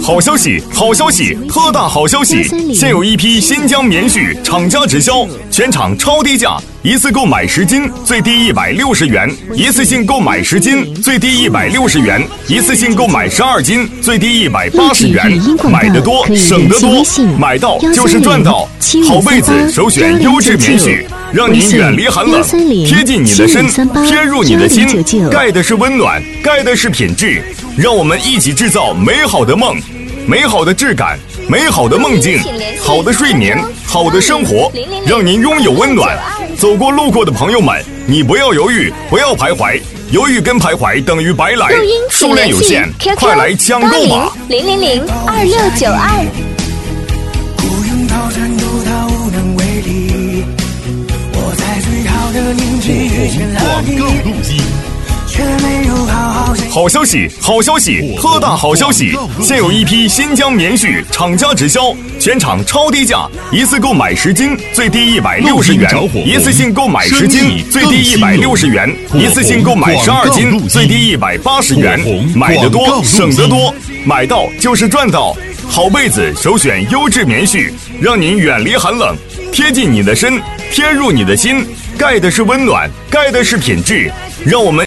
好消息，好消息，特大好消息！现有一批新疆棉絮厂家直销，全场超低价，一次购买10斤最低160元，一次性购买10斤最低160元，一次性购买12斤最低180元。买得多省得多，买到就是赚到。好被子首选优质棉絮，让您远离寒冷，贴近你的身，贴入你的心，盖的是温暖，盖的是品质。让我们一起制造美好的梦，美好的质感，美好的梦境，好的睡眠，好的生活，让您拥有温暖。走过路过的朋友们，你不要犹豫，不要徘徊，犹豫跟徘徊等于白来。数量有限，快来抢购吧 ！0002692。 不用到战斗，他无能为力。我在最好的年纪遇见了你。 好消息，好消息，特大好消息！现有一批新疆棉絮厂家直销，全场超低价，一次购买10斤最低160元，一次性购买10斤最低160元，一次性购买12斤最低180元。买得多省得多，买到就是赚到。好被子首选优质棉絮，让您远离寒冷，贴近你的身，贴入你的心，盖的是温暖，盖的是品质。让我们